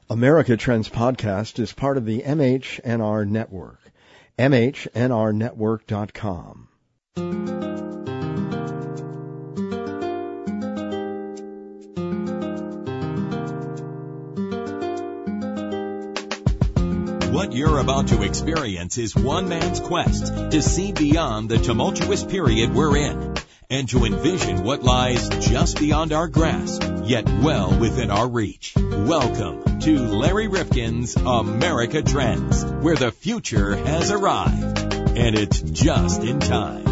America Trends Podcast is part of the MHNR Network. MHNRnetwork.com. What you're about to experience is one man's quest to see beyond the tumultuous period we're in and to envision what lies just beyond our grasp, yet well within our reach. Welcome to Larry Rifkin's America Trends, where the future has arrived, and it's just in time.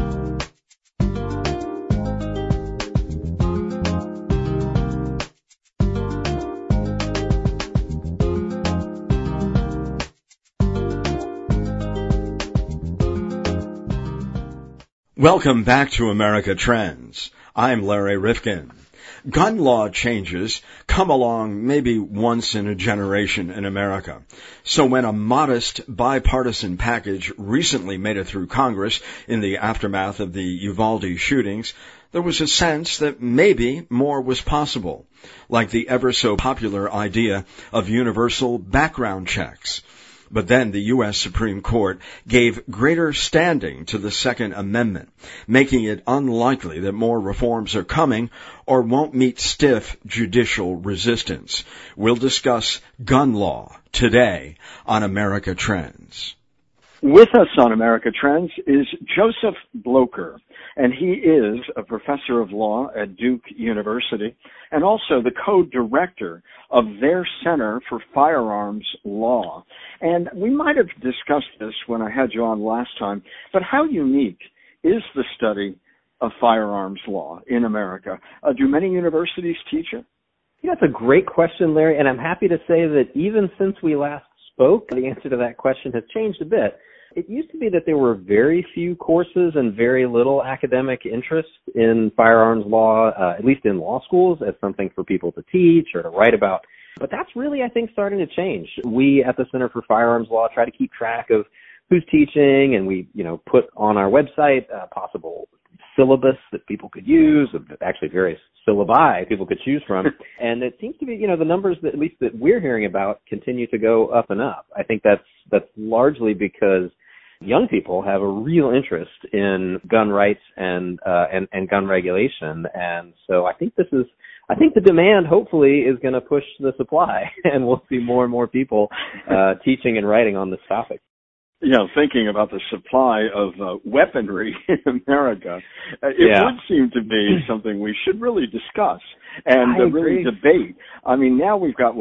Welcome back to America Trends. I'm Larry Rifkin. Gun law changes come along maybe once in a generation in America. So when a modest bipartisan package recently made it through Congress in the aftermath of the Uvalde shootings, there was a sense that maybe more was possible, like the ever so popular idea of universal background checks. But then the U.S. Supreme Court gave greater standing to the Second Amendment, making it unlikely that more reforms are coming or won't meet stiff judicial resistance. We'll discuss gun law today on America Trends. With us on America Trends is Joseph Blocher, and he is a professor of law at Duke University and also the co-director of their Center for Firearms Law. And we might have discussed this when I had you on last time, but how unique is the study of firearms law in America? Do many universities teach it? Yeah, that's a great question, Larry, and I'm happy to say that even since we last spoke, the answer to that question has changed a bit. It used to be that there were very few courses and very little academic interest in firearms law, at least in law schools, as something for people to teach or to write about. But that's really, I think, starting to change. We at the Center for Firearms Law try to keep track of who's teaching, and we, put on our website possible syllabus that people could use, actually various syllabi people could choose from. And it seems to be, the numbers that at least that we're hearing about continue to go up and up. I think that's largely because young people have a real interest in gun rights and gun regulation. And so I think the demand hopefully is going to push the supply, and we'll see more and more people teaching and writing on this topic. Thinking about the supply of weaponry in America, it would seem to be something we should really discuss and really debate. I mean, now we've got,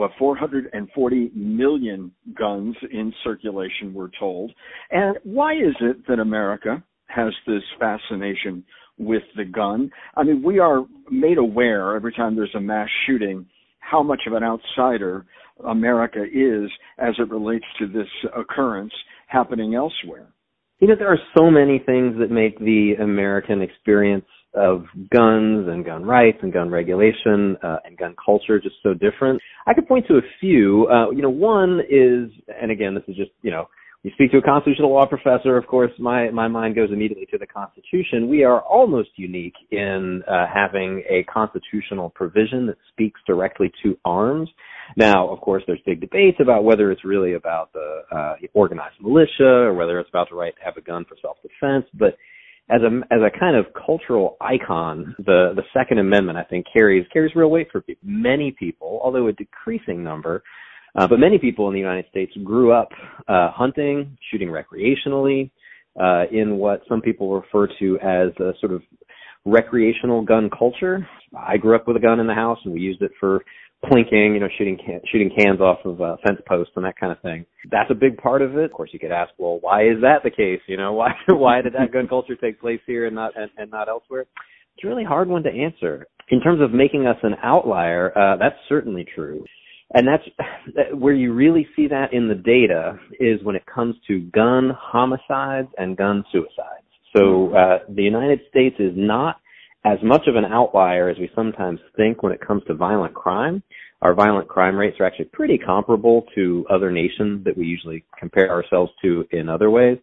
440 million guns in circulation, we're told. And why is it that America has this fascination with the gun? I mean, we are made aware every time there's a mass shooting how much of an outsider America is as it relates to this occurrence happening elsewhere. There are so many things that make the American experience of guns and gun rights and gun regulation and gun culture just so different. I could point to a few. One is, and again, this is just, you speak to a constitutional law professor, of course, my mind goes immediately to the Constitution. We are almost unique in having a constitutional provision that speaks directly to arms. Now, of course, there's big debates about whether it's really about the organized militia or whether it's about the right to have a gun for self-defense. But as a kind of cultural icon, the Second Amendment, I think, carries real weight for people. Many people, although a decreasing number, but many people in the United States grew up hunting, shooting recreationally, in what some people refer to as a sort of recreational gun culture. I grew up with a gun in the house, and we used it for plinking, shooting cans off of fence posts and that kind of thing. That's a big part of it. Of course, you could ask, well, why is that the case? Why did that gun culture take place here and not elsewhere? It's a really hard one to answer. In terms of making us an outlier, that's certainly true. And that's where you really see that in the data is when it comes to gun homicides and gun suicides. So the United States is not as much of an outlier as we sometimes think when it comes to violent crime. Our violent crime rates are actually pretty comparable to other nations that we usually compare ourselves to in other ways.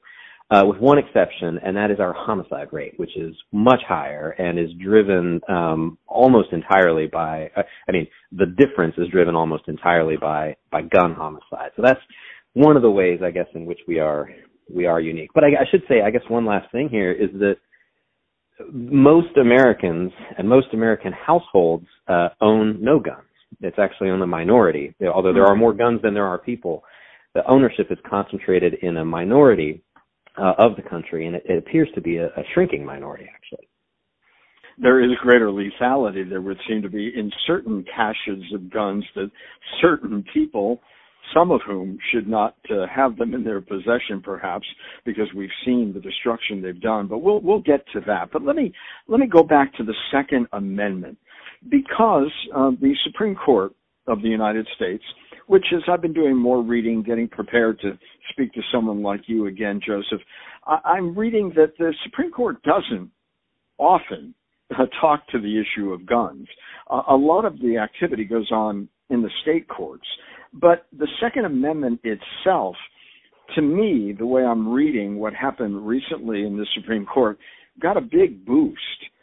with one exception, and that is our homicide rate, which is much higher and is driven almost entirely by, the difference is driven almost entirely by gun homicide. So that's one of the ways, I guess, in which we are unique. But I should say, I guess one last thing here is that most Americans and most American households own no guns. It's actually on the minority. Although there are more guns than there are people, the ownership is concentrated in a minority of the country, and it appears to be a shrinking minority, actually. There is greater lethality. There would seem to be in certain caches of guns that certain people, some of whom should not have them in their possession, perhaps, because we've seen the destruction they've done. But we'll get to that. But let me go back to the Second Amendment, because the Supreme Court of the United States, which is, I've been doing more reading, getting prepared to speak to someone like you again, Joseph. I'm reading that the Supreme Court doesn't often talk to the issue of guns. A lot of the activity goes on in the state courts. But the Second Amendment itself, to me, the way I'm reading what happened recently in the Supreme Court, got a big boost.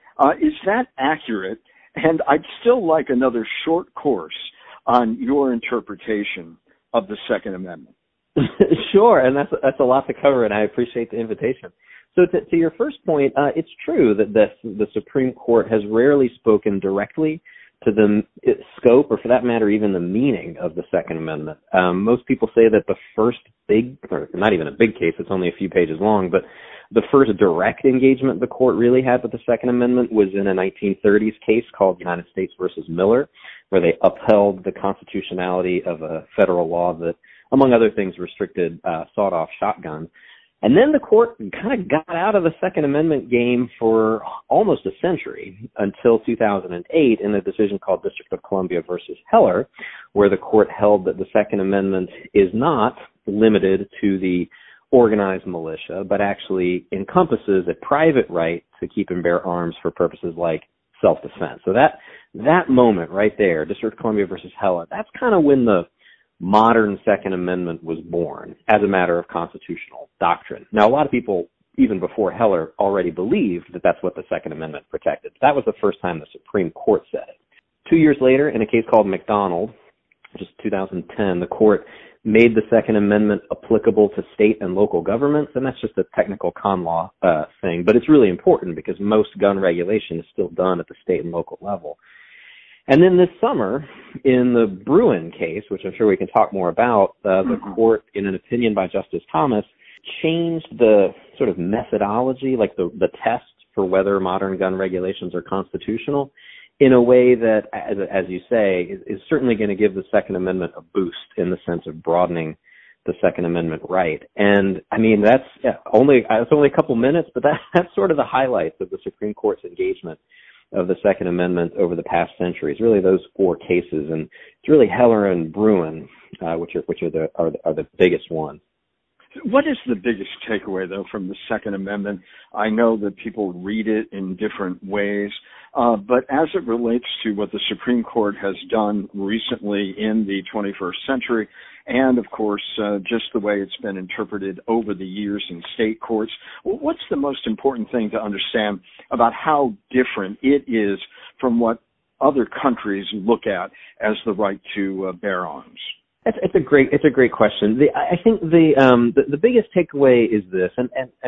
Is that accurate? And I'd still like another short course on your interpretation of the Second Amendment. Sure, and that's a lot to cover, and I appreciate the invitation. So to your first point, it's true that the Supreme Court has rarely spoken directly to the scope, or for that matter, even the meaning of the Second Amendment. Most people say that the first big, or not even a big case, it's only a few pages long, but the first direct engagement the court really had with the Second Amendment was in a 1930s case called United States versus Miller, where they upheld the constitutionality of a federal law that, among other things, restricted sawed-off shotguns. And then the court kind of got out of the Second Amendment game for almost a century until 2008 in a decision called District of Columbia versus Heller, where the court held that the Second Amendment is not limited to the organized militia, but actually encompasses a private right to keep and bear arms for purposes like self-defense. So that moment right there, District of Columbia versus Heller, that's kind of when the modern Second Amendment was born as a matter of constitutional doctrine. Now, a lot of people, even before Heller, already believed that that's what the Second Amendment protected. That was the first time the Supreme Court said it. 2 years later, in a case called McDonald, which is 2010, the court made the Second Amendment applicable to state and local governments, and that's just a technical con law thing, but it's really important because most gun regulation is still done at the state and local level. And then this summer, in the Bruen case, which I'm sure we can talk more about, the court, in an opinion by Justice Thomas, changed the sort of methodology, like the test for whether modern gun regulations are constitutional, in a way that, as you say, is certainly going to give the Second Amendment a boost in the sense of broadening the Second Amendment right. And I mean, it's only a couple minutes, but that's sort of the highlights of the Supreme Court's engagement of the Second Amendment over the past centuries, really those four cases. And it's really Heller and Bruen, which are the biggest ones. What is the biggest takeaway, though, from the Second Amendment? I know that people read it in different ways, but as it relates to what the Supreme Court has done recently in the 21st century, and, of course, just the way it's been interpreted over the years in state courts, what's the most important thing to understand about how different it is from what other countries look at as the right to bear arms? It's a great question. I think the biggest takeaway is this, and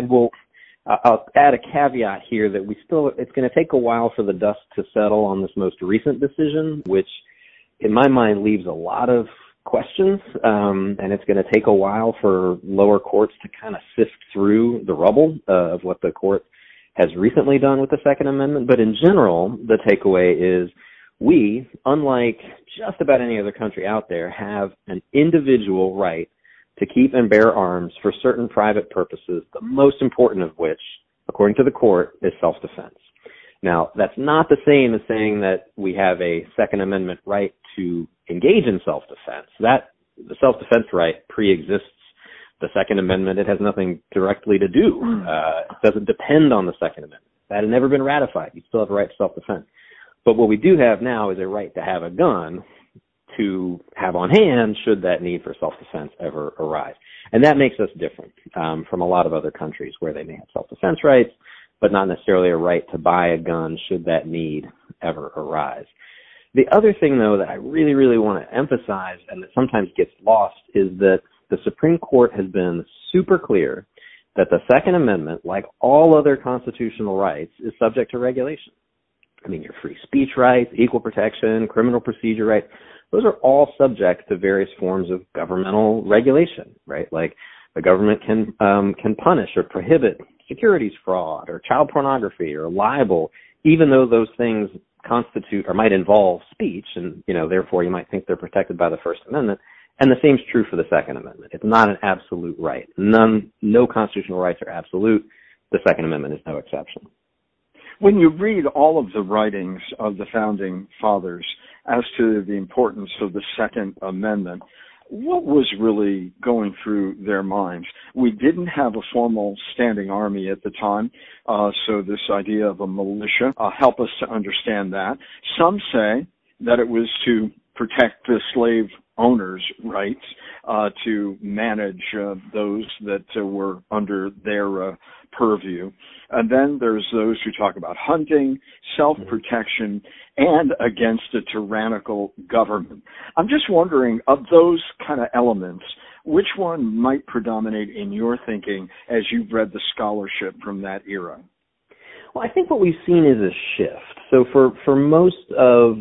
I'll add a caveat here that it's going to take a while for the dust to settle on this most recent decision, which in my mind leaves a lot of questions, and it's going to take a while for lower courts to kind of sift through the rubble of what the court has recently done with the Second Amendment. But in general, the takeaway is we, unlike just about any other country out there, have an individual right to keep and bear arms for certain private purposes, the most important of which, according to the court, is self-defense. Now, that's not the same as saying that we have a Second Amendment right to engage in self-defense. The self-defense right pre-exists the Second Amendment. It has nothing directly to do. It doesn't depend on the Second Amendment. That had never been ratified. You still have a right to self-defense. But what we do have now is a right to have a gun to have on hand should that need for self-defense ever arise. And that makes us different from a lot of other countries where they may have self-defense rights, but not necessarily a right to buy a gun should that need ever arise. The other thing, though, that I really, really want to emphasize and that sometimes gets lost is that the Supreme Court has been super clear that the Second Amendment, like all other constitutional rights, is subject to regulation. I mean, your free speech rights, equal protection, criminal procedure rights, those are all subject to various forms of governmental regulation, right? Like the government can punish or prohibit securities fraud or child pornography or libel, even though those things constitute or might involve speech, and therefore you might think they're protected by the First Amendment. And the same is true for the Second Amendment. It's not an absolute right. No constitutional rights are absolute. The Second Amendment is no exception. When you read all of the writings of the Founding Fathers as to the importance of the Second Amendment, what was really going through their minds? We didn't have a formal standing army at the time, so this idea of a militia help us to understand that. Some say that it was to protect the slave owners' rights, to manage those that were under their purview. And then there's those who talk about hunting, self-protection, and against a tyrannical government. I'm just wondering, of those kind of elements, which one might predominate in your thinking as you've read the scholarship from that era? Well, I think what we've seen is a shift. So for most of,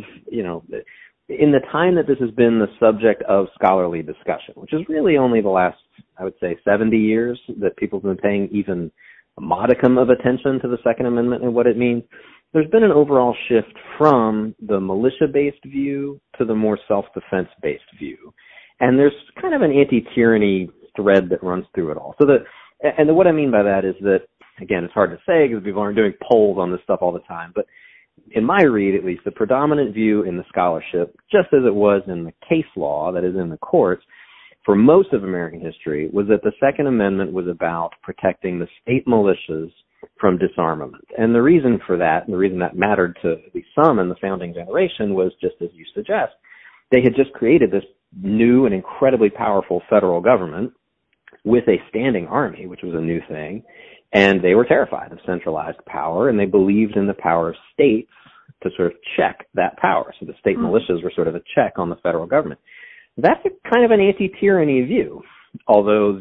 in the time that this has been the subject of scholarly discussion, which is really only the last, I would say, 70 years that people have been paying even a modicum of attention to the Second Amendment and what it means, there's been an overall shift from the militia-based view to the more self-defense-based view. And there's kind of an anti-tyranny thread that runs through it all. What I mean by that is that, again, it's hard to say because people aren't doing polls on this stuff all the time, but in my read, at least, the predominant view in the scholarship, just as it was in the case law, that is in the courts, for most of American history, was that the Second Amendment was about protecting the state militias from disarmament. And the reason for that, and the reason that mattered to at least some in the founding generation, was just as you suggest. They had just created this new and incredibly powerful federal government with a standing army, which was a new thing, and they were terrified of centralized power, and they believed in the power of states to sort of check that power. So the state militias were sort of a check on the federal government. That's a kind of an anti-tyranny view, although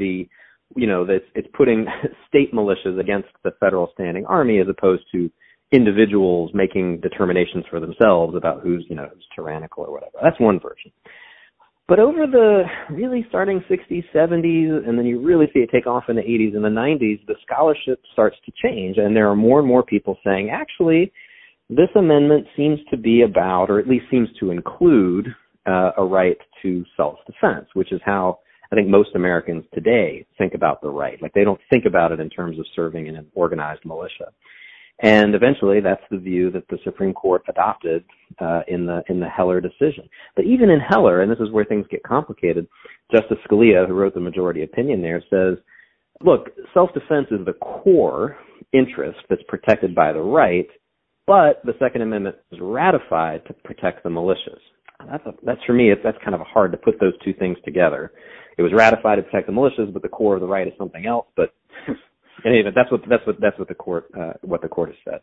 it's putting state militias against the federal standing army as opposed to individuals making determinations for themselves about who's tyrannical or whatever. That's one version. But over the really starting 60s, 70s, and then you really see it take off in the 80s and the 90s, the scholarship starts to change, and there are more and more people saying, actually, this amendment seems to be about, or at least seems to include, a right to self-defense, which is how I think most Americans today think about the right. Like, they don't think about it in terms of serving in an organized militia. And eventually, that's the view that the Supreme Court adopted in the Heller decision. But even in Heller, and this is where things get complicated, Justice Scalia, who wrote the majority opinion there, says, look, self-defense is the core interest that's protected by the right, but the Second Amendment is ratified to protect the militias. That's for me, that's kind of hard to put those two things together. It was ratified to protect the militias, but the core of the right is something else. But anyway, that's what the court has said.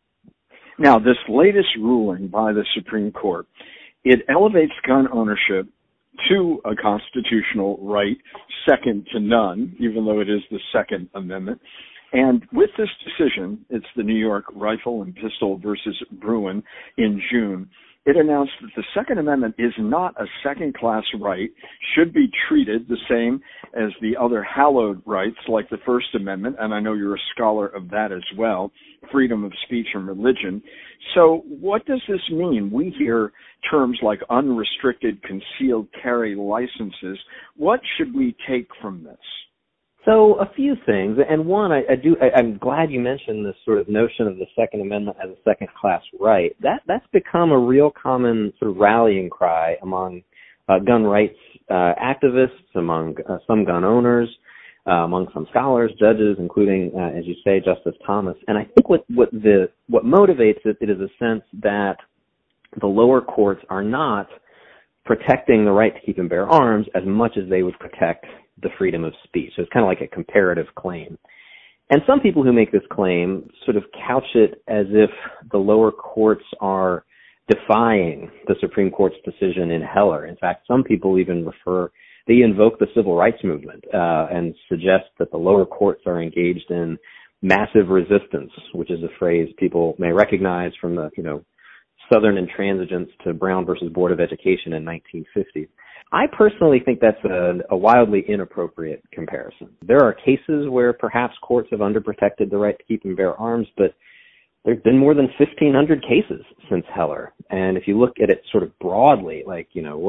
Now, this latest ruling by the Supreme Court, it elevates gun ownership to a constitutional right, second to none, even though it is the Second Amendment. And with this decision, it's the New York Rifle and Pistol versus Bruin in June, it announced that the Second Amendment is not a second-class right, should be treated the same as the other hallowed rights like the First Amendment, and I know you're a scholar of that as well, freedom of speech and religion. So what does this mean? We hear terms like unrestricted concealed carry licenses. What should we take from this? So a few things, and one, I'm glad you mentioned this sort of notion of the Second Amendment as a second-class right. That's become a real common sort of rallying cry among gun rights activists, among some gun owners, among some scholars, judges, including, as you say, Justice Thomas. And I think what motivates it is a sense that the lower courts are not protecting the right to keep and bear arms as much as they would protect the freedom of speech. So it's kind of like a comparative claim. And some people who make this claim sort of couch it as if the lower courts are defying the Supreme Court's decision in Heller. In fact, some people even they invoke the civil rights movement and suggest that the lower courts are engaged in massive resistance, which is a phrase people may recognize from the, Southern intransigence to Brown versus Board of Education in 1950. I personally think that's a wildly inappropriate comparison. There are cases where perhaps courts have underprotected the right to keep and bear arms, but there's been more than 1,500 cases since Heller. And if you look at it sort of broadly, like,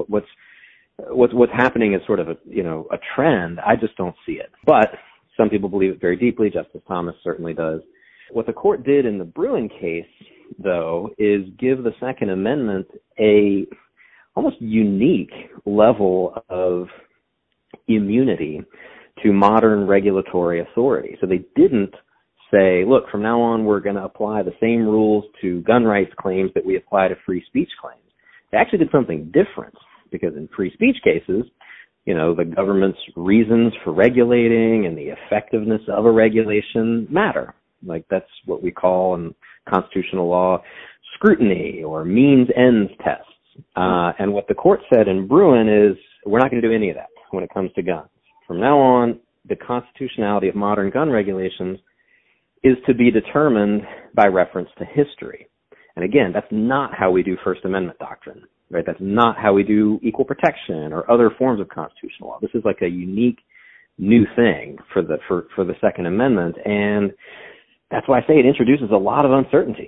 what's happening is sort of a trend. I just don't see it. But some people believe it very deeply. Justice Thomas certainly does. What the court did in the Bruen case, though, is give the Second Amendment a almost unique level of immunity to modern regulatory authority. So they didn't say, look, from now on we're going to apply the same rules to gun rights claims that we apply to free speech claims. They actually did something different, because in free speech cases, the government's reasons for regulating and the effectiveness of a regulation matter. Like, that's what we call in constitutional law scrutiny or means-ends tests. And what the court said in Bruen is, we're not going to do any of that when it comes to guns. From now on, the constitutionality of modern gun regulations is to be determined by reference to history. And again, that's not how we do First Amendment doctrine, right? That's not how we do equal protection or other forms of constitutional law. This is like a unique new thing for the Second Amendment, and that's why I say it introduces a lot of uncertainty.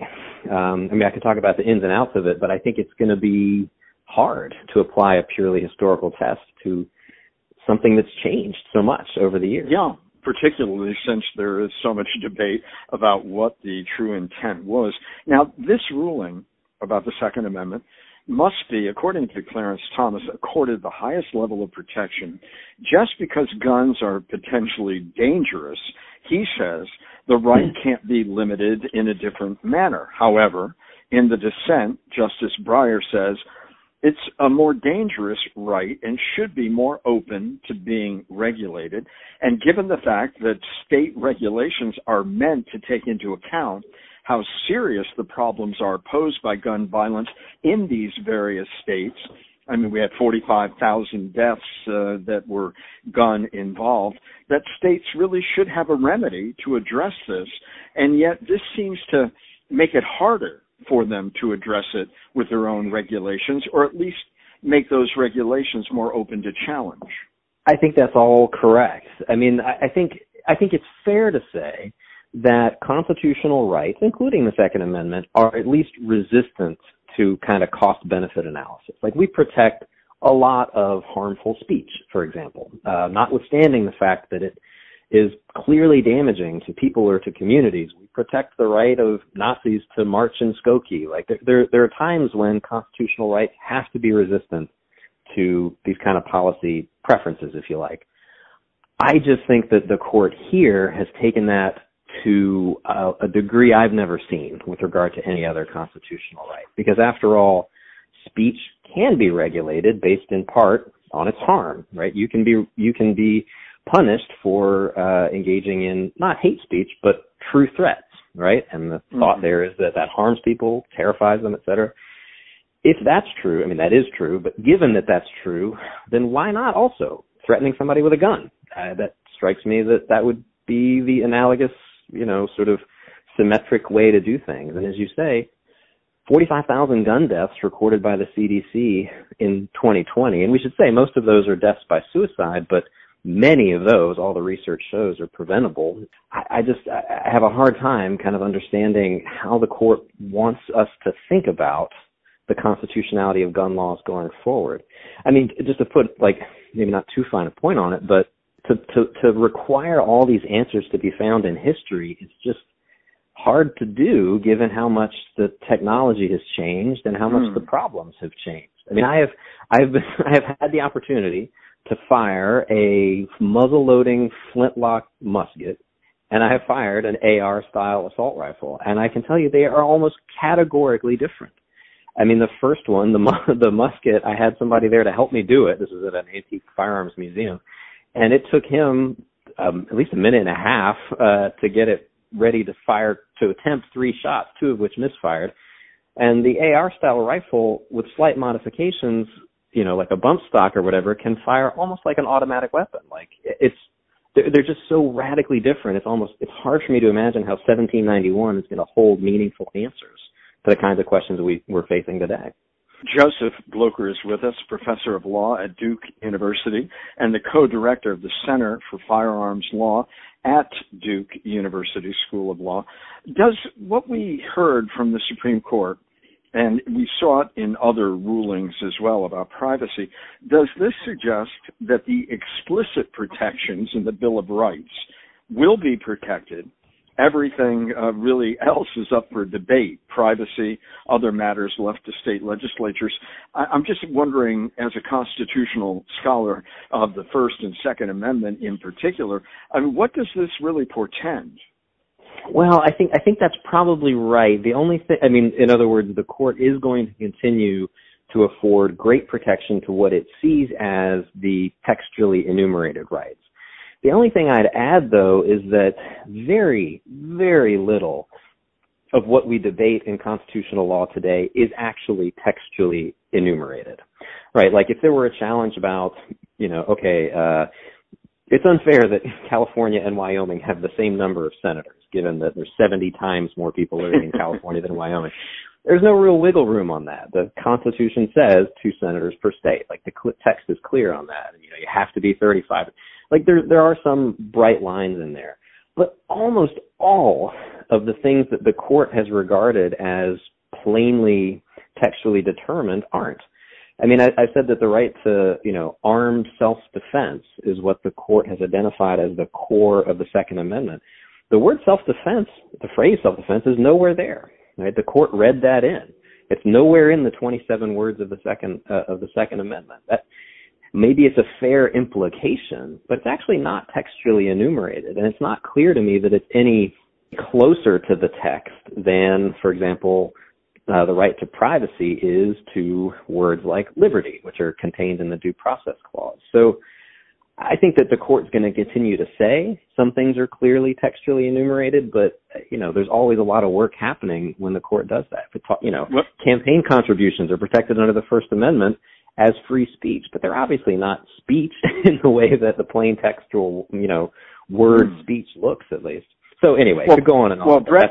I could talk about the ins and outs of it, but I think it's going to be hard to apply a purely historical test to something that's changed so much over the years. Yeah, particularly since there is so much debate about what the true intent was. Now, this ruling about the Second Amendment must be, according to Clarence Thomas, accorded the highest level of protection just because guns are potentially dangerous. He says the right can't be limited in a different manner. However, in the dissent, Justice Breyer says it's a more dangerous right and should be more open to being regulated. And given the fact that state regulations are meant to take into account how serious the problems are posed by gun violence in these various states. I mean, we had 45,000 deaths that were gun involved, that states really should have a remedy to address this. And yet this seems to make it harder for them to address it with their own regulations, or at least make those regulations more open to challenge. I think that's all correct. I mean, I think it's fair to say that constitutional rights, including the Second Amendment, are at least resistant to kind of cost-benefit analysis. Like, we protect a lot of harmful speech, for example, notwithstanding the fact that it is clearly damaging to people or to communities. We protect the right of Nazis to march in Skokie. Like, there are times when constitutional rights have to be resistant to these kind of policy preferences, if you like. I just think that the court here has taken that to a degree I've never seen with regard to any other constitutional right. Because after all, speech can be regulated based in part on its harm, right? You can be punished for engaging in not hate speech, but true threats, right? And the thought there is that harms people, terrifies them, et cetera. If that's true, I mean, that is true, but given that that's true, then why not also threatening somebody with a gun? That strikes me that would be the analogous, sort of symmetric way to do things. And as you say, 45,000 gun deaths recorded by the CDC in 2020. And we should say most of those are deaths by suicide, but many of those, all the research shows, are preventable. I have a hard time kind of understanding how the court wants us to think about the constitutionality of gun laws going forward. I mean, just to put, like, maybe not too fine a point on it, but to require all these answers to be found in history is just hard to do, given how much the technology has changed and how much the problems have changed. I mean, I have had the opportunity to fire a muzzle-loading flintlock musket, and I have fired an AR-style assault rifle, and I can tell you they are almost categorically different. I mean, the first one, the musket, I had somebody there to help me do it. This is at an antique firearms museum. And it took him at least a minute and a half to get it ready to fire, to attempt 3 shots, 2 of which misfired. And the AR-style rifle, with slight modifications, like a bump stock or whatever, can fire almost like an automatic weapon. Like, they're just so radically different. It's hard for me to imagine how 1791 is going to hold meaningful answers to the kinds of questions we're facing today. Joseph Blocher is with us, professor of law at Duke University and the co-director of the Center for Firearms Law at Duke University School of Law. Does what we heard from the Supreme Court, and we saw it in other rulings as well about privacy, does this suggest that the explicit protections in the Bill of Rights will be protected? Everything really else is up for debate, privacy, other matters left to state legislatures. I'm just wondering, as a constitutional scholar of the First and Second Amendment in particular, what does this really portend? Well, I think that's probably right. The only thing, in other words, the court is going to continue to afford great protection to what it sees as the textually enumerated rights. The only thing I'd add, though, is that very, very little of what we debate in constitutional law today is actually textually enumerated, right? Like if there were a challenge about, it's unfair that California and Wyoming have the same number of senators, given that there's 70 times more people living in California than Wyoming. There's no real wiggle room on that. The Constitution says 2 senators per state. Like the text is clear on that. You have to be 35. Like there are some bright lines in there. But almost all of the things that the court has regarded as plainly textually determined aren't. I said that the right to, armed self-defense is what the court has identified as the core of the Second Amendment. The word self-defense, the phrase self-defense, is nowhere there. Right? The court read that in. It's nowhere in the 27 words of the Second Amendment. Maybe it's a fair implication, but it's actually not textually enumerated, and it's not clear to me that it's any closer to the text than, for example, the right to privacy is to words like liberty, which are contained in the Due Process Clause. So I think that the court's going to continue to say some things are clearly textually enumerated, but, there's always a lot of work happening when the court does that. Campaign contributions are protected under the First Amendment as free speech, but they're obviously not speech in the way that the plain textual, word speech looks, at least. So anyway, to go on and on. Well, Brett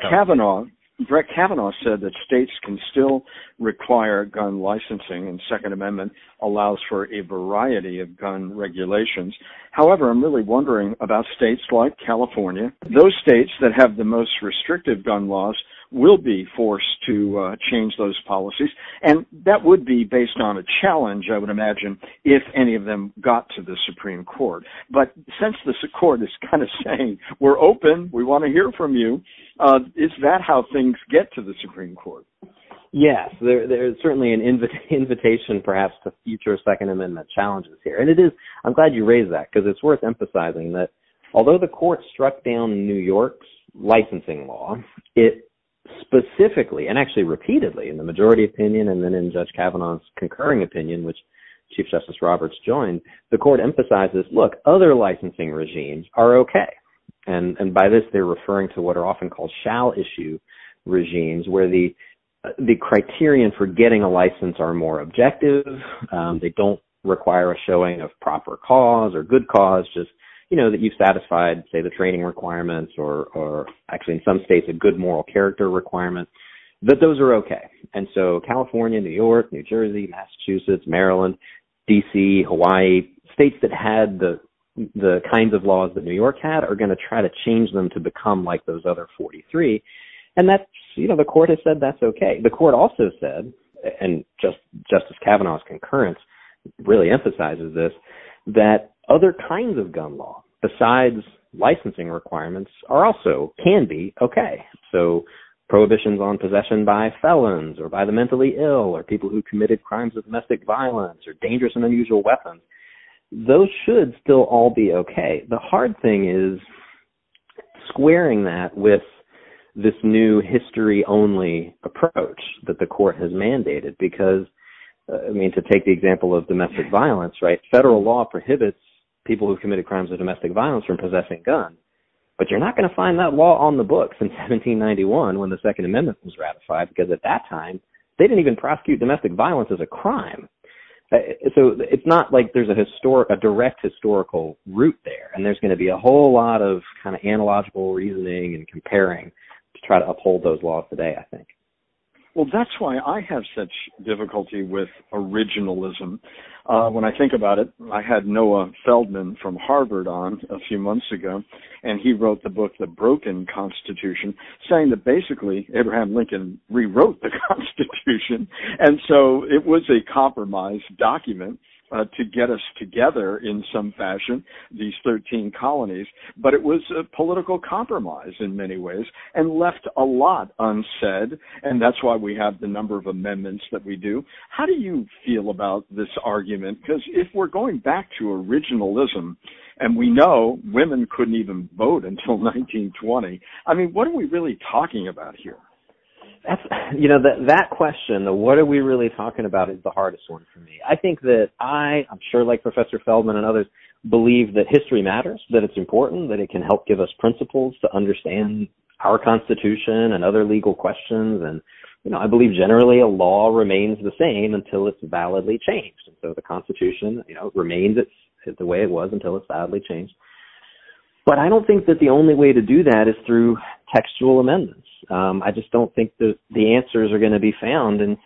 Kavanaugh said that states can still require gun licensing, and Second Amendment allows for a variety of gun regulations. However, I'm really wondering about states like California. Those states that have the most restrictive gun laws will be forced to change those policies, and that would be based on a challenge, I would imagine, if any of them got to the Supreme Court. But since the court is kind of saying, we're open, we want to hear from you, is that how things get to the Supreme Court? Yes, there's certainly an invitation perhaps to future Second Amendment challenges here. And it is, I'm glad you raised that, because it's worth emphasizing that although the court struck down New York's licensing law, it specifically, and actually repeatedly, in the majority opinion and then in Judge Kavanaugh's concurring opinion, which Chief Justice Roberts joined, the court emphasizes, look, other licensing regimes are okay. And by this, they're referring to what are often called shall issue regimes, where the criterion for getting a license are more objective. They don't require a showing of proper cause or good cause, just that you've satisfied, say, the training requirements or actually in some states a good moral character requirement, that those are okay. And so California, New York, New Jersey, Massachusetts, Maryland, D.C., Hawaii, states that had the kinds of laws that New York had are going to try to change them to become like those other 43. And that's, the court has said that's okay. The court also said, and Justice Kavanaugh's concurrence really emphasizes this, that other kinds of gun law besides licensing requirements can be okay. So prohibitions on possession by felons or by the mentally ill or people who committed crimes of domestic violence or dangerous and unusual weapons, those should still all be okay. The hard thing is squaring that with this new history-only approach that the court has mandated. Because, to take the example of domestic violence, right? Federal law prohibits people who've committed crimes of domestic violence from possessing guns. But you're not going to find that law on the books in 1791 when the Second Amendment was ratified, because at that time, they didn't even prosecute domestic violence as a crime. So it's not like there's a direct historical root there, and there's going to be a whole lot of kind of analogical reasoning and comparing to try to uphold those laws today, I think. Well, that's why I have such difficulty with originalism. When I think about it, I had Noah Feldman from Harvard on a few months ago, and he wrote the book, The Broken Constitution, saying that basically Abraham Lincoln rewrote the Constitution, and so it was a compromise document to get us together in some fashion, these 13 colonies, but it was a political compromise in many ways and left a lot unsaid, and that's why we have the number of amendments that we do. How do you feel about this argument? Because if we're going back to originalism, and we know women couldn't even vote until 1920, what are we really talking about here? That's, that question, the what are we really talking about, is the hardest one for me. I think that I'm sure like Professor Feldman and others, believe that history matters, that it's important, that it can help give us principles to understand our Constitution and other legal questions. And, I believe generally a law remains the same until it's validly changed. And so the Constitution, remains the way it was until it's validly changed. But I don't think that the only way to do that is through textual amendments. I just don't think that the answers are going to be found in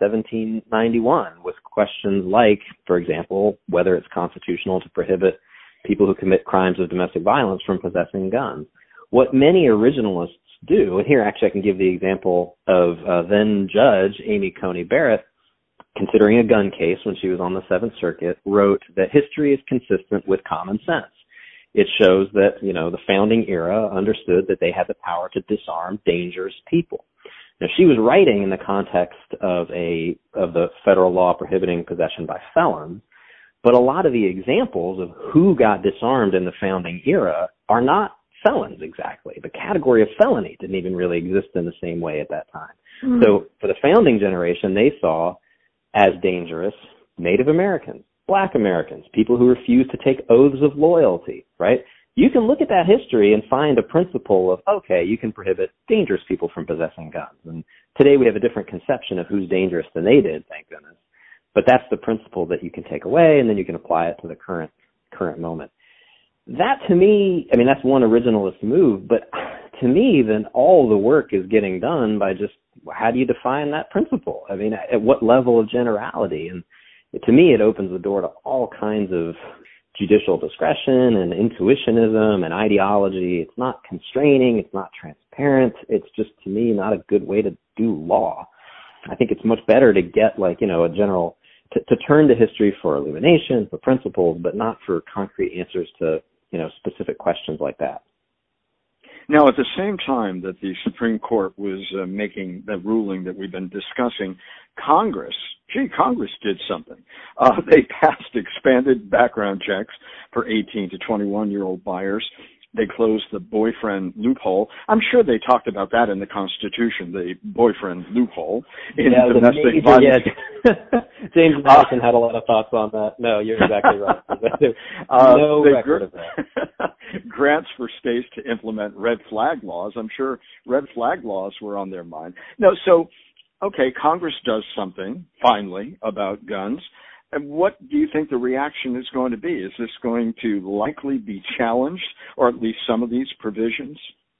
1791 with questions like, for example, whether it's constitutional to prohibit people who commit crimes of domestic violence from possessing guns. What many originalists do, and here actually I can give the example of then Judge Amy Coney Barrett, considering a gun case when she was on the Seventh Circuit, wrote that history is consistent with common sense. It shows that, the founding era understood that they had the power to disarm dangerous people. Now, she was writing in the context of the federal law prohibiting possession by felons, but a lot of the examples of who got disarmed in the founding era are not felons exactly. The category of felony didn't even really exist in the same way at that time. Mm-hmm. So for the founding generation, they saw as dangerous Native Americans, Black Americans, people who refused to take oaths of loyalty, right? You can look at that history and find a principle of, okay, you can prohibit dangerous people from possessing guns. And today we have a different conception of who's dangerous than they did, thank goodness. But that's the principle that you can take away, and then you can apply it to the current moment. That, to me, that's one originalist move, but to me, then all the work is getting done by just, how do you define that principle? At what level of generality? And to me, it opens the door to all kinds of judicial discretion and intuitionism and ideology. It's not constraining. It's not transparent. It's just, to me, not a good way to do law. I think it's much better to get a general, to turn to history for illumination, for principles, but not for concrete answers to, specific questions like that. Now, at the same time that the Supreme Court was making the ruling that we've been discussing, Congress did something. They passed expanded background checks for 18 to 21-year-old buyers. They closed the boyfriend loophole. I'm sure they talked about that in the Constitution, the boyfriend loophole in domestic violence. Yeah. James Madison had a lot of thoughts on that. No, you're exactly right. No record of that. Grants for states to implement red flag laws. I'm sure red flag laws were on their mind. No, so, okay, Congress does something, finally, about guns. And what do you think the reaction is going to be? Is this going to likely be challenged, or at least some of these provisions?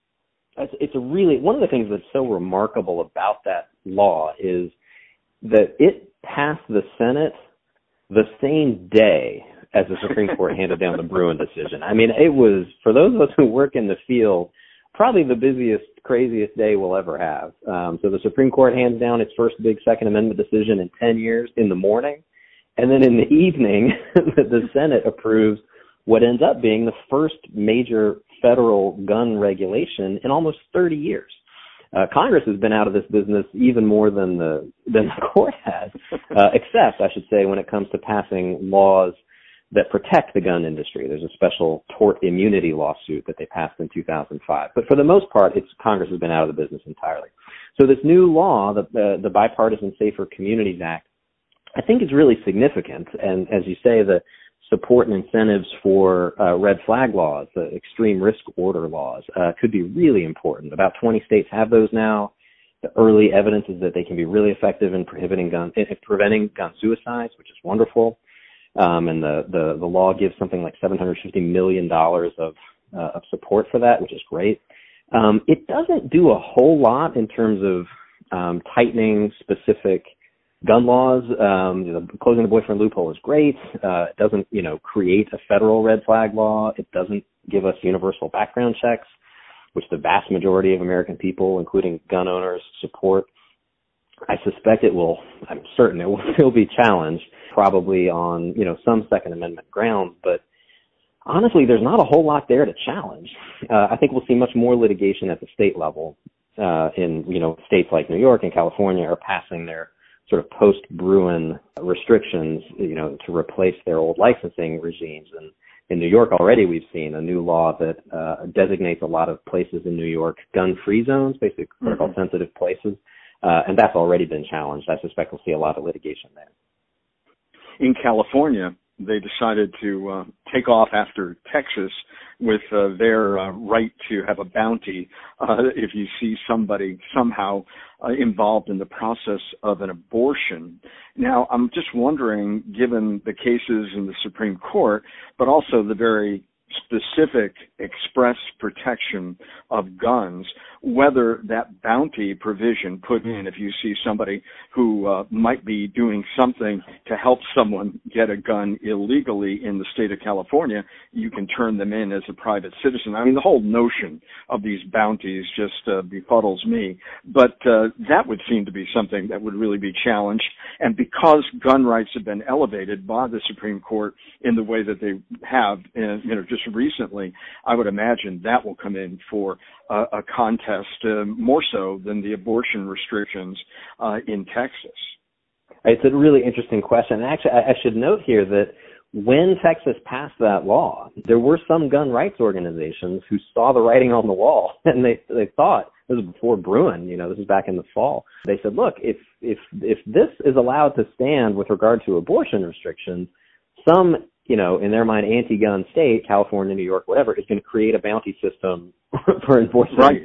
It's one of the things that's so remarkable about that law is that it passed the Senate the same day as the Supreme Court handed down the Bruen decision. It was, for those of us who work in the field, probably the busiest, craziest day we'll ever have. So the Supreme Court hands down its first big Second Amendment decision in 10 years in the morning. And then in the evening, the Senate approves what ends up being the first major federal gun regulation in almost 30 years. Congress has been out of this business even more than the court has, except, I should say, when it comes to passing laws that protect the gun industry. There's a special tort immunity lawsuit that they passed in 2005. But for the most part, Congress has been out of the business entirely. So this new law, the Bipartisan Safer Communities Act, I think is really significant. And as you say, the support and incentives for red flag laws, the extreme risk order laws, could be really important. About 20 states have those now. The early evidence is that they can be really effective in preventing gun suicides, which is wonderful. And the law gives something like $750 million of support for that, which is great. It doesn't do a whole lot in terms of tightening specific gun laws. Closing the boyfriend loophole is great. It doesn't, create a federal red flag law. It doesn't give us universal background checks, which the vast majority of American people, including gun owners, support. I suspect I'm certain it will still be challenged, probably on, some Second Amendment grounds, but honestly, there's not a whole lot there to challenge. I think we'll see much more litigation at the state level, in, states like New York and California are passing their sort of post-Bruen restrictions, to replace their old licensing regimes. And in New York already, we've seen a new law that designates a lot of places in New York gun-free zones, basically critical sensitive places. And that's already been challenged. I suspect we'll see a lot of litigation there. In California, they decided to take off after Texas with their right to have a bounty if you see somebody somehow involved in the process of an abortion. Now, I'm just wondering, given the cases in the Supreme Court, but also the very specific express protection of guns, whether that bounty provision put in, if you see somebody who might be doing something to help someone get a gun illegally in the state of California, you can turn them in as a private citizen. I mean, the whole notion of these bounties just befuddles me, but that would seem to be something that would really be challenged. And because gun rights have been elevated by the Supreme Court in the way that they have, just recently, I would imagine that will come in for a contest more so than the abortion restrictions in Texas. It's a really interesting question. Actually, I should note here that when Texas passed that law, there were some gun rights organizations who saw the writing on the wall, and they thought, this was before Bruen, this is back in the fall. They said, look, if this is allowed to stand with regard to abortion restrictions, some in their mind, anti-gun state, California, New York, whatever, is going to create a bounty system for enforcing,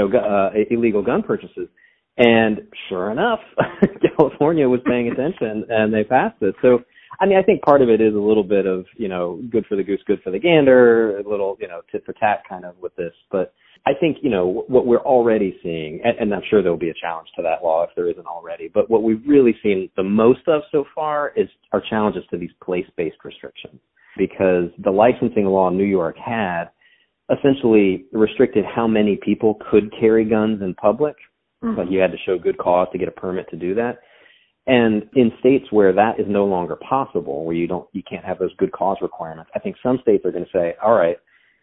illegal gun purchases. And sure enough, California was paying attention and they passed it. So, I think part of it is a little bit of, good for the goose, good for the gander, a little, tit for tat kind of with this. But I think, what we're already seeing, and I'm sure there'll be a challenge to that law if there isn't already, but what we've really seen the most of so far are challenges to these place-based restrictions. Because the licensing law New York had essentially restricted how many people could carry guns in public. Like you had to show good cause to get a permit to do that. And in states where that is no longer possible, where you can't have those good cause requirements, I think some states are going to say, all right,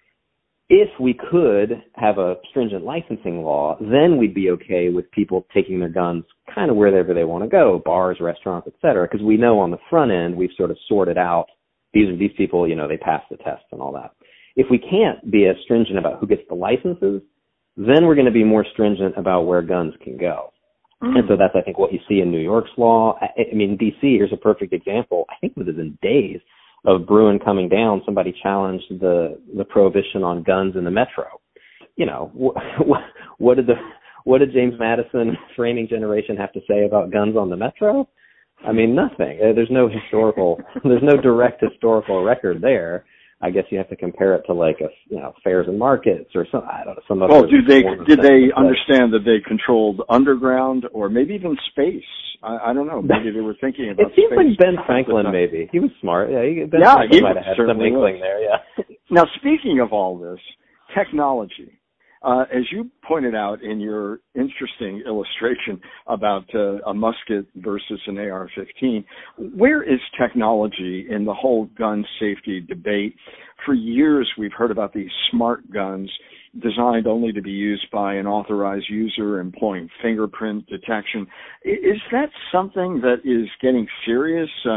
if we could have a stringent licensing law, then we'd be okay with people taking their guns kind of wherever they want to go, bars, restaurants, et cetera, because we know on the front end we've sort of sorted out these people, they pass the test and all that. If we can't be as stringent about who gets the licenses, then we're going to be more stringent about where guns can go. And so that's, I think, what you see in New York's law. D.C., here's a perfect example. I think within days of Bruen coming down, somebody challenged the prohibition on guns in the metro. What did James Madison framing generation have to say about guns on the metro? Nothing. There's no direct historical record there. I guess you have to compare it to fairs and markets or some other. Well, did they understand that they controlled underground or maybe even space? I don't know. Maybe they were thinking about. It seems like Ben Franklin. Maybe he was smart. Ben Franklin might have had some inkling there. Yeah. Now, speaking of all this, technology. As you pointed out in your interesting illustration about a musket versus an AR-15, where is technology in the whole gun safety debate? For years, we've heard about these smart guns designed only to be used by an authorized user employing fingerprint detection. Is that something that is getting serious?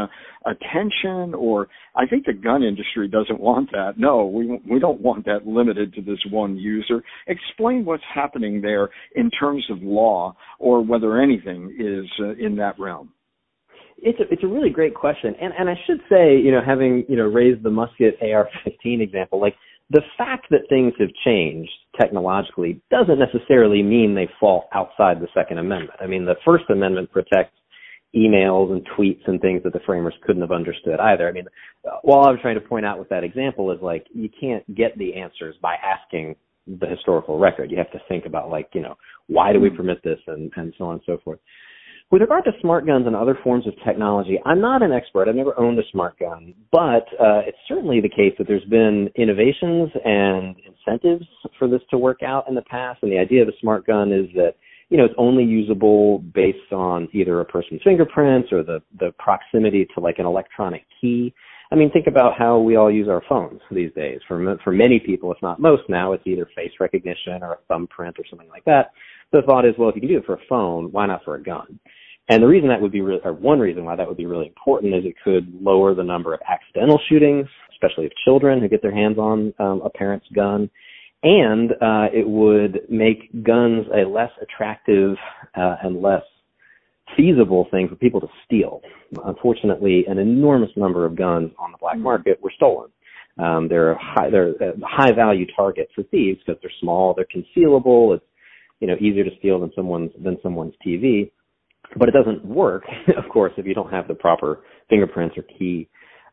attention? Or I think the gun industry doesn't want that. No, we don't want that limited to this one user. Explain what's happening there in terms of law, or whether anything is in that realm. It's a really great question. And I should say, having, raised the musket AR-15 example, like, the fact that things have changed technologically doesn't necessarily mean they fall outside the Second Amendment. I mean, the First Amendment protects emails and tweets and things that the framers couldn't have understood either. I mean, all I was trying to point out with that example is, like, you can't get the answers by asking the historical record. You have to think about, like, why do we permit this, and so on and so forth. With regard to smart guns and other forms of technology, I'm not an expert. I've never owned a smart gun, but it's certainly the case that there's been innovations and incentives for this to work out in the past. And the idea of a smart gun is that, it's only usable based on either a person's fingerprints or the proximity to, like, an electronic key. I mean, think about how we all use our phones these days. For many people, if not most now, it's either face recognition or a thumbprint or something like that. The thought is, well, if you can do it for a phone, why not for a gun? And the reason that would be one reason why that would be really important is it could lower the number of accidental shootings, especially of children who get their hands on a parent's gun. And it would make guns a less attractive and less feasible thing for people to steal. Unfortunately, an enormous number of guns on the black market were stolen. They're a high value target for thieves because they're small, they're concealable, it's easier to steal than someone's TV. But it doesn't work, of course, if you don't have the proper fingerprints or key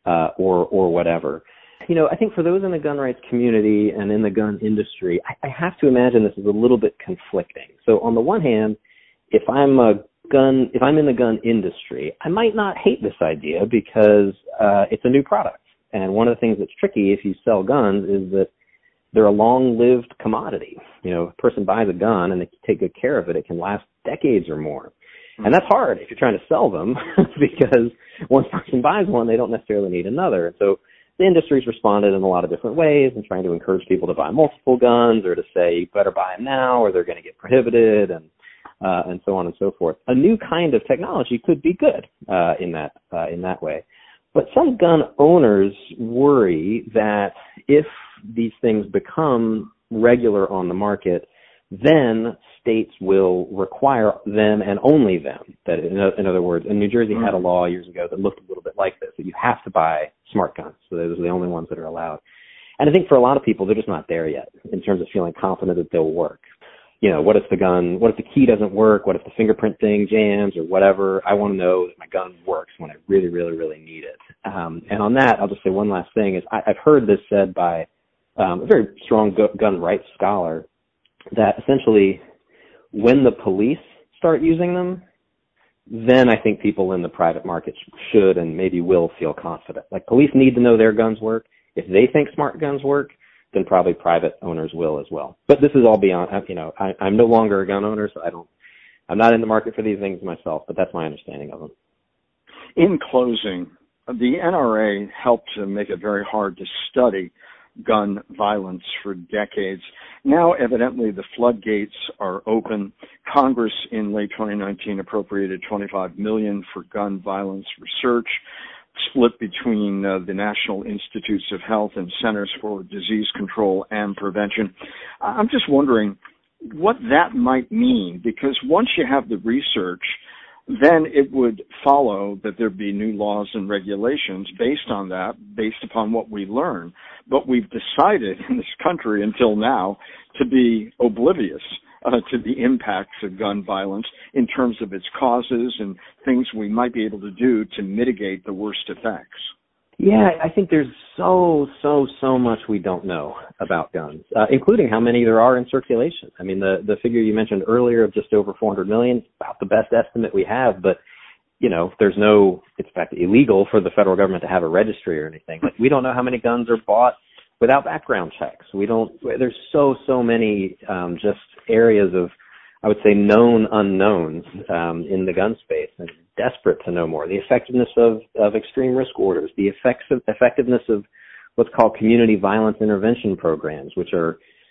or whatever. I think for those in the gun rights community and in the gun industry, I have to imagine this is a little bit conflicting. So on the one hand, if I'm in the gun industry, I might not hate this idea because it's a new product. And one of the things that's tricky if you sell guns is that they're a long-lived commodity. A person buys a gun and they take good care of it, it can last decades or more. And that's hard if you're trying to sell them because once a person buys one, they don't necessarily need another. And so the industry's responded in a lot of different ways and trying to encourage people to buy multiple guns or to say, you better buy them now or they're going to get prohibited and so on and so forth. A new kind of technology could be good in that way. But some gun owners worry that if these things become regular on the market, then states will require them and only them. That, in other words, New Jersey had a law years ago that looked a little bit like this, that you have to buy smart guns. So those are the only ones that are allowed. And I think for a lot of people, they're just not there yet in terms of feeling confident that they'll work. What if the key doesn't work? What if the fingerprint thing jams or whatever? I want to know that my gun works when I really, really, really need it. And on that, I'll just say one last thing is I've heard this said by a very strong gun rights scholar that essentially when the police start using them, then I think people in the private market should and maybe will feel confident. Like, police need to know their guns work. If they think smart guns work, then probably private owners will as well. But this is all beyond, I'm no longer a gun owner, so I'm not in the market for these things myself, but that's my understanding of them. In closing, the NRA helped to make it very hard to study gun violence for decades. Now, evidently, the floodgates are open. Congress in late 2019 appropriated $25 million for gun violence research, split between the National Institutes of Health and Centers for Disease Control and Prevention. I'm just wondering what that might mean, because once you have the research, then it would follow that there'd be new laws and regulations based on that, based upon what we learn. But we've decided in this country until now to be oblivious to the impacts of gun violence in terms of its causes and things we might be able to do to mitigate the worst effects. Yeah, I think there's so much we don't know about guns, including how many there are in circulation. I mean, the figure you mentioned earlier of just over 400 million is about the best estimate we have, but, it's in fact illegal for the federal government to have a registry or anything. Like, we don't know how many guns are bought without background checks. There's so many just areas of, I would say, known unknowns in the gun space, and desperate to know more. The effectiveness of extreme risk orders, the effectiveness of what's called community violence intervention programs, which are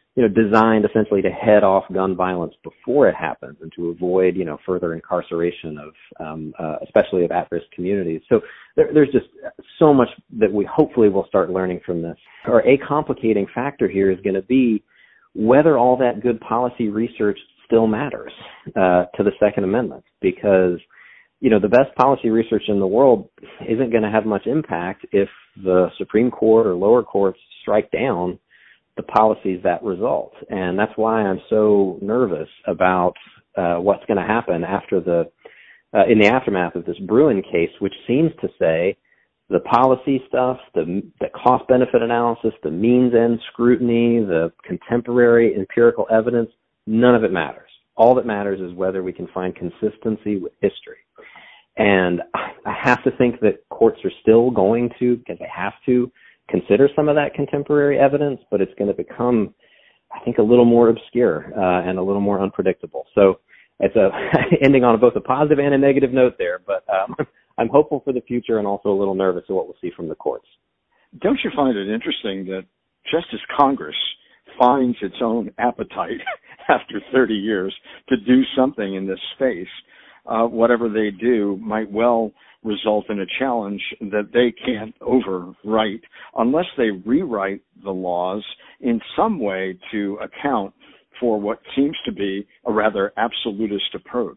designed essentially to head off gun violence before it happens and to avoid, further incarceration of, especially of at-risk communities. So there's just so much that we hopefully will start learning from this. Or a complicating factor here is going to be whether all that good policy research still matters to the Second Amendment, because the best policy research in the world isn't going to have much impact if the Supreme Court or lower courts strike down the policies that result. And that's why I'm so nervous about what's going to happen after in the aftermath of this Bruen case, which seems to say the policy stuff, the cost-benefit analysis, the means-end scrutiny, the contemporary empirical evidence, none of it matters. All that matters is whether we can find consistency with history. And I have to think that courts are still going to, because they have to, consider some of that contemporary evidence, but it's going to become, I think, a little more obscure and a little more unpredictable. So it's ending on both a positive and a negative note there, but I'm hopeful for the future and also a little nervous at what we'll see from the courts. Don't you find it interesting that just as Congress finds its own appetite after 30 years to do something in this space, whatever they do might well result in a challenge that they can't overwrite unless they rewrite the laws in some way to account for what seems to be a rather absolutist approach.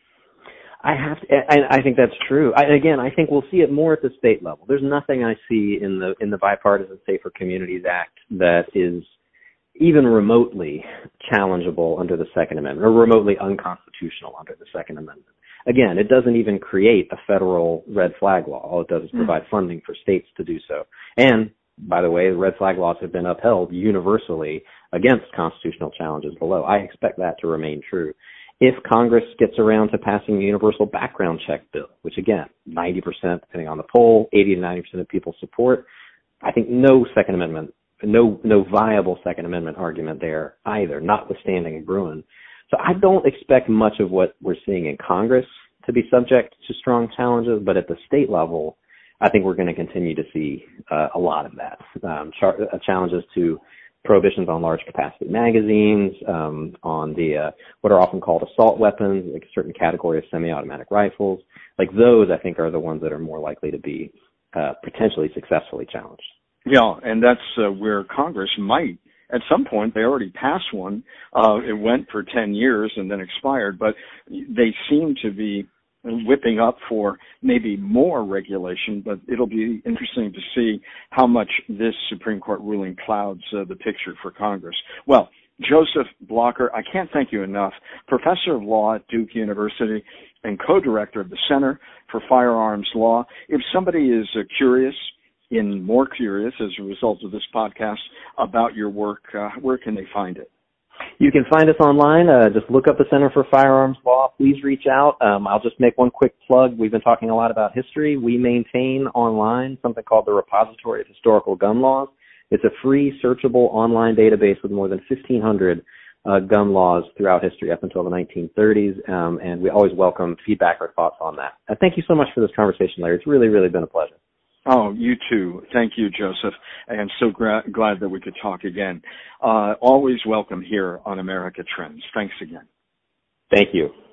I think that's true. I think we'll see it more at the state level. There's nothing I see in the Bipartisan Safer Communities Act that is even remotely challengeable under the Second Amendment or remotely unconstitutional under the Second Amendment. Again, it doesn't even create a federal red flag law. All it does is provide funding for states to do so. And, by the way, the red flag laws have been upheld universally against constitutional challenges below. I expect that to remain true. If Congress gets around to passing a universal background check bill, which, again, 90%, depending on the poll, 80 to 90% of people support, I think no viable Second Amendment argument there either, notwithstanding Bruen. So I don't expect much of what we're seeing in Congress to be subject to strong challenges, but at the state level, I think we're going to continue to see a lot of that. Challenges to prohibitions on large capacity magazines, on the what are often called assault weapons, like a certain category of semi-automatic rifles. Like those, I think, are the ones that are more likely to be potentially successfully challenged. Yeah, and that's where Congress might. At some point, they already passed one. It went for 10 years and then expired, but they seem to be whipping up for maybe more regulation, but it'll be interesting to see how much this Supreme Court ruling clouds the picture for Congress. Well, Joseph Blocher, I can't thank you enough. Professor of Law at Duke University and co-director of the Center for Firearms Law. If somebody is more curious as a result of this podcast about your work, where can they find it? You can find us online. Just look up the Center for Firearms Law. Please reach out. I'll just make one quick plug. We've been talking a lot about history. We maintain online something called the Repository of Historical Gun Laws. It's a free, searchable online database with more than 1,500 gun laws throughout history up until the 1930s, and we always welcome feedback or thoughts on that. Thank you so much for this conversation, Larry. It's really, really been a pleasure. Oh, you too. Thank you, Joseph. I am so glad that we could talk again. Always welcome here on America Trends. Thanks again. Thank you.